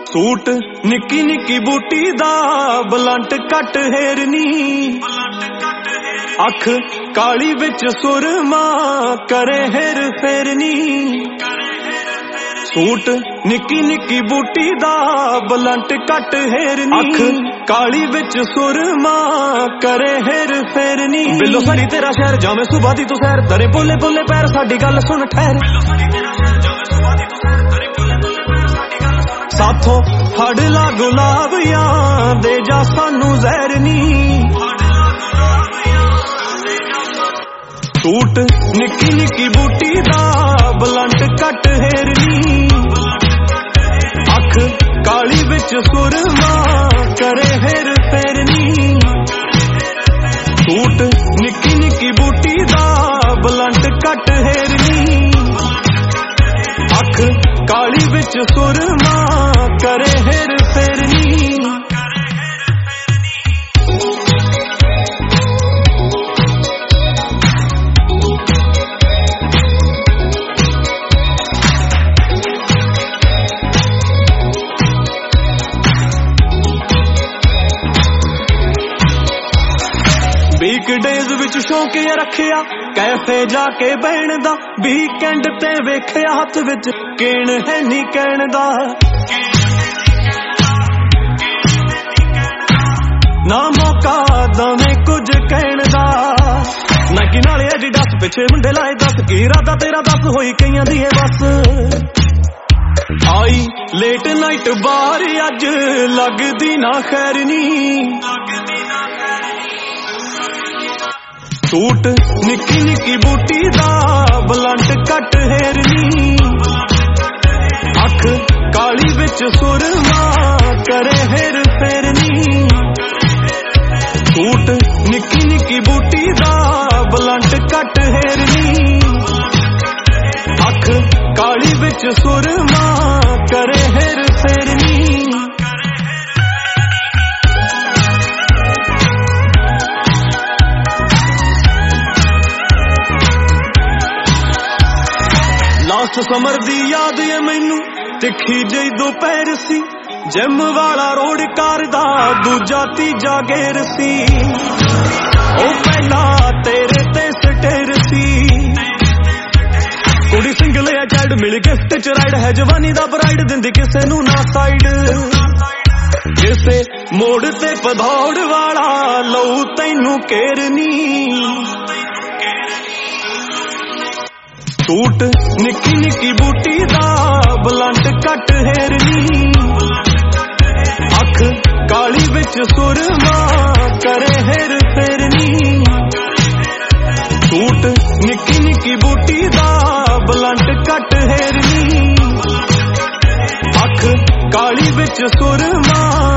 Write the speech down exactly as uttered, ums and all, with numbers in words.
Suit निक्की निक्की बूटी दा बलंट कट हेरनी, अख काली विच सुरमा करे हेर फेरनी। सूट निक्की निक्की बूटी दा बलंट कट हेरनी, अख काली विच सुरमा करे हेर फेरनी। बिल्लो सारी तेरा शहर जावे सुबह दी तू सैर, दरे बोले बोले पैर साडी गल सुन ठहर। साथों फड़ ला गुलाबियां दे जा सानू जहरनी। सूट निक्की निक्की बूटी दा बलंट कट हेरनी, अख काली विच सुरमा करे हेर फेरनी। सूट निक्की निक्की बूटी दा बलंट कट हेरनी, अख काली विच सुरमा करे हेर फेरनी। वीकडेज विच शौक रखिया कैफे जाके बहन दा, वीकेंड ते वेखिया हथ विच केन है नी कहण दा। ना मौका दवे कुछ कहण दा, नाइकी नाले एडिडास पिछे मुंडे लाए दस, की इरादा तेरा दस होई कईयां दी है बस। आई लेट नाइट बार अज लगदी ना खैरनी। सूट निक्की निक्की बूटी दा बलंट कट हेरनी, अख काली विच सुरमा करे हेर फेरनी। सूट निक्की निक्की बूटी दा बलंट कट हेरनी, अख काली विच सुरमा करे हेर फेरनी। लास्ट समर दी याद है मैनू तिखी जई दोपहर सी, जिम वाला रोड कार दा दूजा तीजा गेर सी। ओ पहला तेरे ते स्टेर सी, कुड़ी सिंगल या चाइल्ड मिल गिफ्ट च राइड है, जवानी दा ब्राइड दिंदी किसे नू ना साइड। किसे मोड़ ते पधौड़ वाला लऊ तैनू केरनी। सूट निक्की निक्की बूटी दा बलंट कट हेरनी, अख काली विच सुरमा करे हेर फेरनी। सूट निक्की निक्की बूटी दा बलंट कट हेरनी, अख काली विच सुरमा